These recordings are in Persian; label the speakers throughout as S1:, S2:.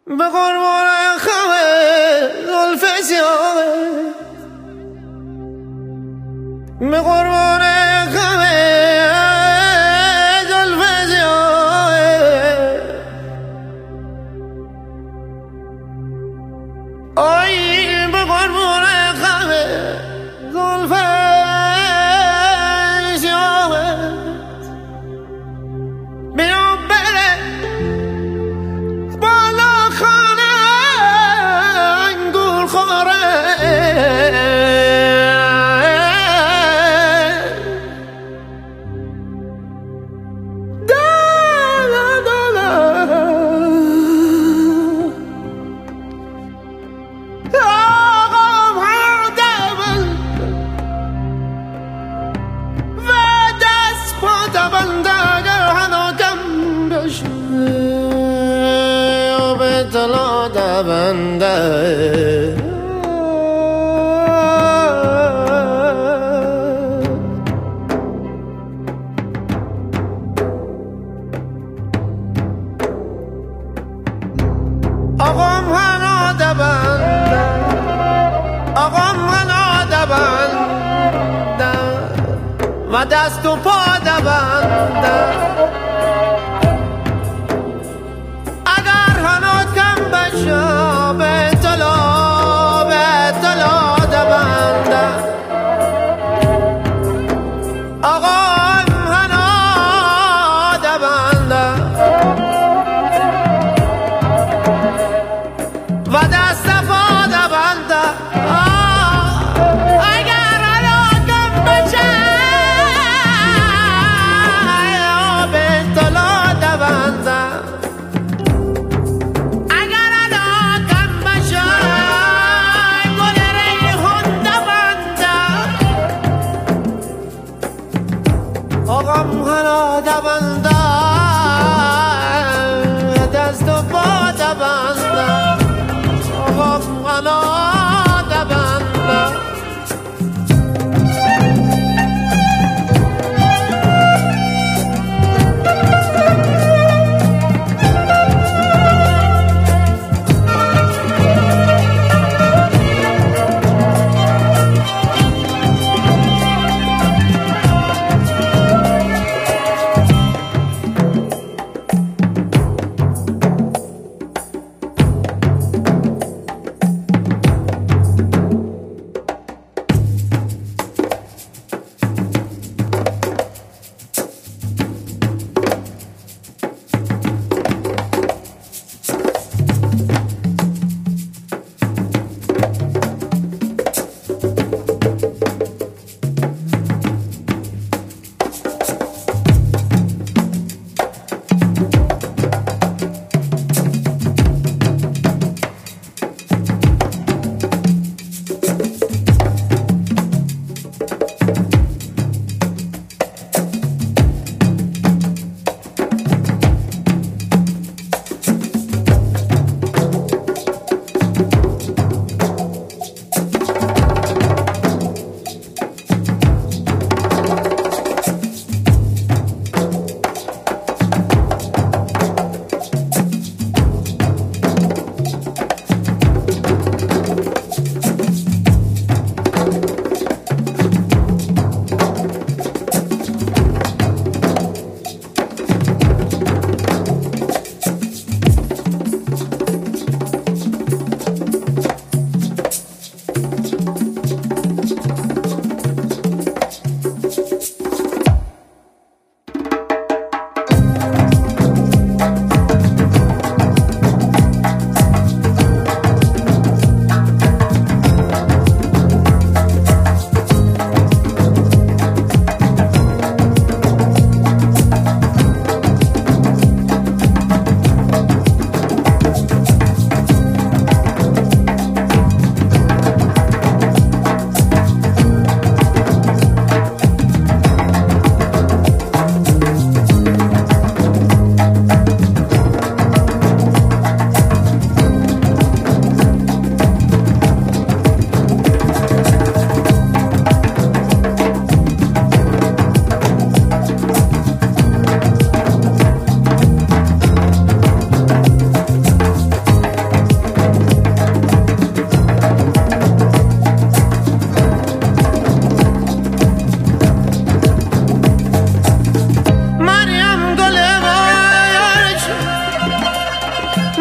S1: به قربان خم زلف سیاه، به قربان خم زلف سیاه، آی به قربان خم زلف سیاه، بیا بره بالا خانه انگور خوره، بنده آقام هنو دبنده، آقام هنو دبنده و دست و پا دبنده، به طلا دبنده آقام هنو دبنده و دست پا دبنده، اگر هنو کم بشه به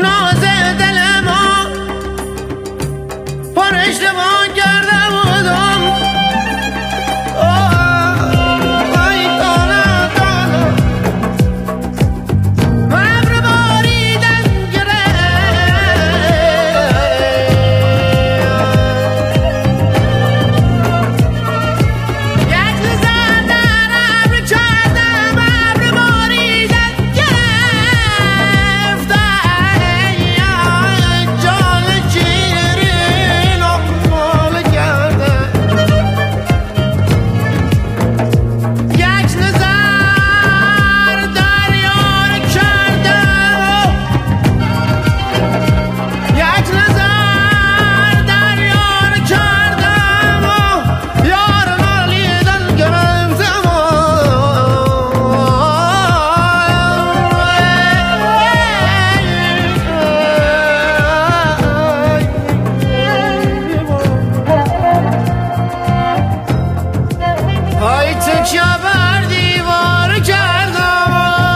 S1: ناز دل ما پر اشتباه کرده بودم ای دانه دانه ابر باریدن تکیه بر دیوار کردم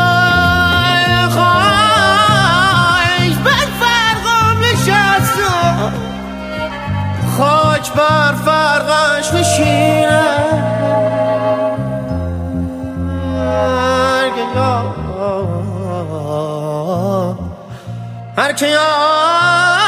S1: خاک بر فرقم نشستم خاک بر فرقش نشینم هر که